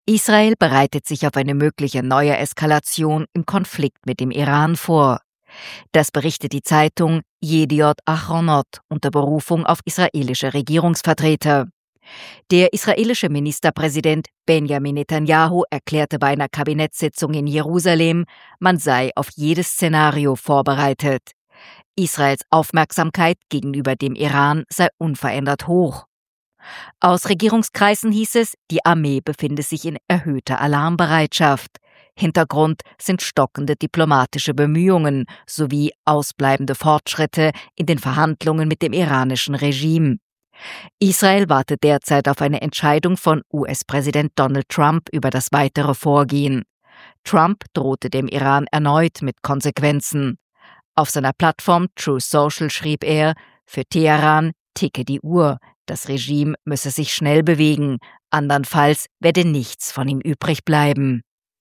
Israel bereitet sich auf eine mögliche neue Eskalation im Konflikt mit dem Iran vor. Das berichtet die Zeitung Yediot Achronot unter Berufung auf israelische Regierungsvertreter. Der israelische Ministerpräsident Benjamin Netanyahu erklärte bei einer Kabinettssitzung in Jerusalem, man sei auf jedes Szenario vorbereitet. Israels Aufmerksamkeit gegenüber dem Iran sei unverändert hoch. Aus Regierungskreisen hieß es, die Armee befinde sich in erhöhter Alarmbereitschaft. Hintergrund sind stockende diplomatische Bemühungen sowie ausbleibende Fortschritte in den Verhandlungen mit dem iranischen Regime. Israel wartet derzeit auf eine Entscheidung von US-Präsident Donald Trump über das weitere Vorgehen. Trump drohte dem Iran erneut mit Konsequenzen. Auf seiner Plattform Truth Social schrieb er, für Teheran ticke die Uhr, das Regime müsse sich schnell bewegen, andernfalls werde nichts von ihm übrig bleiben.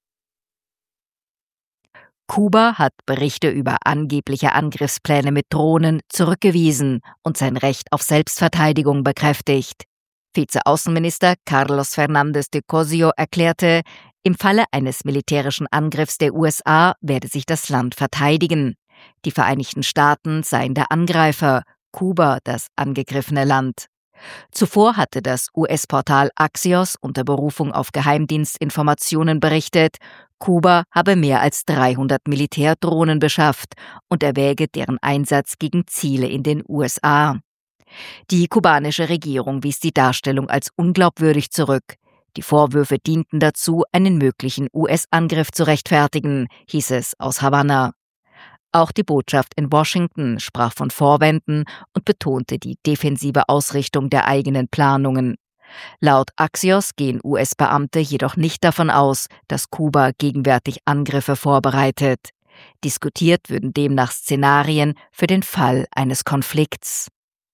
Kuba hat Berichte über angebliche Angriffspläne mit Drohnen zurückgewiesen und sein Recht auf Selbstverteidigung bekräftigt. Vizeaußenminister Carlos Fernández de Cosio erklärte, im Falle eines militärischen Angriffs der USA werde sich das Land verteidigen. Die Vereinigten Staaten seien der Angreifer, Kuba das angegriffene Land. Zuvor hatte das US-Portal Axios unter Berufung auf Geheimdienstinformationen berichtet, Kuba habe mehr als 300 Militärdrohnen beschafft und erwäge deren Einsatz gegen Ziele in den USA. Die kubanische Regierung wies die Darstellung als unglaubwürdig zurück. Die Vorwürfe dienten dazu, einen möglichen US-Angriff zu rechtfertigen, hieß es aus Havanna. Auch die Botschaft in Washington sprach von Vorwänden und betonte die defensive Ausrichtung der eigenen Planungen. Laut Axios gehen US-Beamte jedoch nicht davon aus, dass Kuba gegenwärtig Angriffe vorbereitet. Diskutiert würden demnach Szenarien für den Fall eines Konflikts.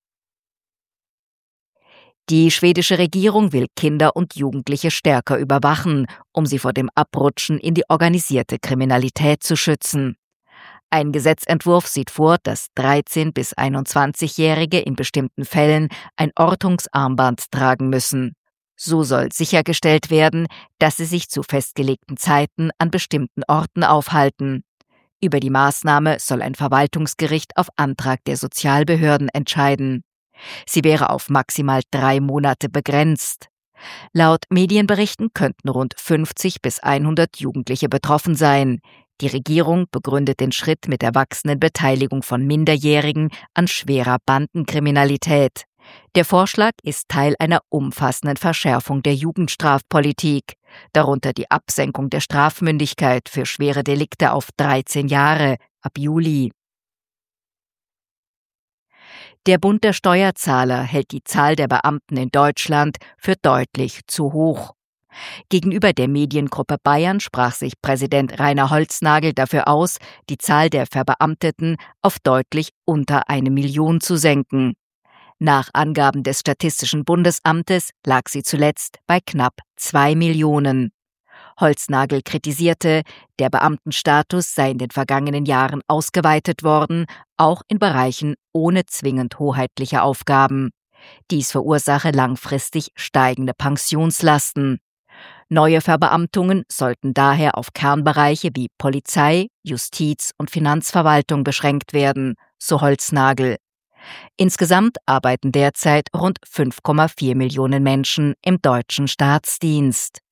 Die schwedische Regierung will Kinder und Jugendliche stärker überwachen, um sie vor dem Abrutschen in die organisierte Kriminalität zu schützen. Ein Gesetzentwurf sieht vor, dass 13- bis 21-Jährige in bestimmten Fällen ein Ortungsarmband tragen müssen. So soll sichergestellt werden, dass sie sich zu festgelegten Zeiten an bestimmten Orten aufhalten. Über die Maßnahme soll ein Verwaltungsgericht auf Antrag der Sozialbehörden entscheiden. Sie wäre auf maximal 3 Monate begrenzt. Laut Medienberichten könnten rund 50 bis 100 Jugendliche betroffen sein. Die Regierung begründet den Schritt mit der wachsenden Beteiligung von Minderjährigen an schwerer Bandenkriminalität. Der Vorschlag ist Teil einer umfassenden Verschärfung der Jugendstrafpolitik, darunter die Absenkung der Strafmündigkeit für schwere Delikte auf 13 Jahre ab Juli. Der Bund der Steuerzahler hält die Zahl der Beamten in Deutschland für deutlich zu hoch. Gegenüber der Mediengruppe Bayern sprach sich Präsident Rainer Holznagel dafür aus, die Zahl der Verbeamteten auf deutlich unter 1 Million zu senken. Nach Angaben des Statistischen Bundesamtes lag sie zuletzt bei knapp 2 Millionen. Holznagel kritisierte, der Beamtenstatus sei in den vergangenen Jahren ausgeweitet worden, auch in Bereichen ohne zwingend hoheitliche Aufgaben. Dies verursache langfristig steigende Pensionslasten. Neue Verbeamtungen sollten daher auf Kernbereiche wie Polizei, Justiz und Finanzverwaltung beschränkt werden, so Holznagel. Insgesamt arbeiten derzeit rund 5,4 Millionen Menschen im deutschen Staatsdienst.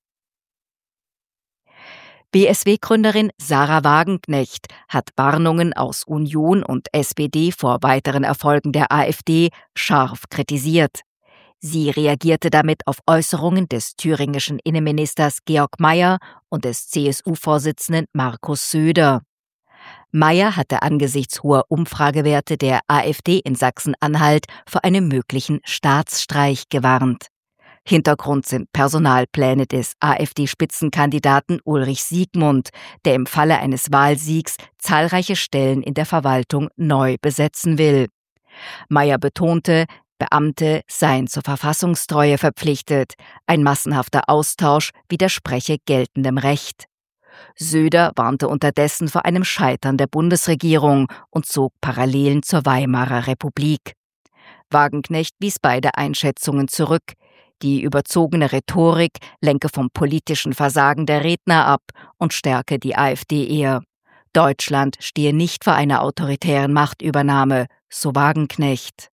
BSW-Gründerin Sarah Wagenknecht hat Warnungen aus Union und SPD vor weiteren Erfolgen der AfD scharf kritisiert. Sie reagierte damit auf Äußerungen des thüringischen Innenministers Georg Mayer und des CSU-Vorsitzenden Markus Söder. Mayer hatte angesichts hoher Umfragewerte der AfD in Sachsen-Anhalt vor einem möglichen Staatsstreich gewarnt. Hintergrund sind Personalpläne des AfD-Spitzenkandidaten Ulrich Siegmund, der im Falle eines Wahlsiegs zahlreiche Stellen in der Verwaltung neu besetzen will. Mayer betonte, Beamte seien zur Verfassungstreue verpflichtet, ein massenhafter Austausch widerspreche geltendem Recht. Söder warnte unterdessen vor einem Scheitern der Bundesregierung und zog Parallelen zur Weimarer Republik. Wagenknecht wies beide Einschätzungen zurück. Die überzogene Rhetorik lenke vom politischen Versagen der Redner ab und stärke die AfD eher. Deutschland stehe nicht vor einer autoritären Machtübernahme, so Wagenknecht.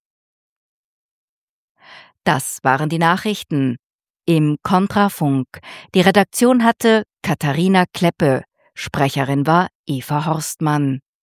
Das waren die Nachrichten im Kontrafunk. Die Redaktion hatte Katharina Kleppe, Sprecherin war Eva Horstmann.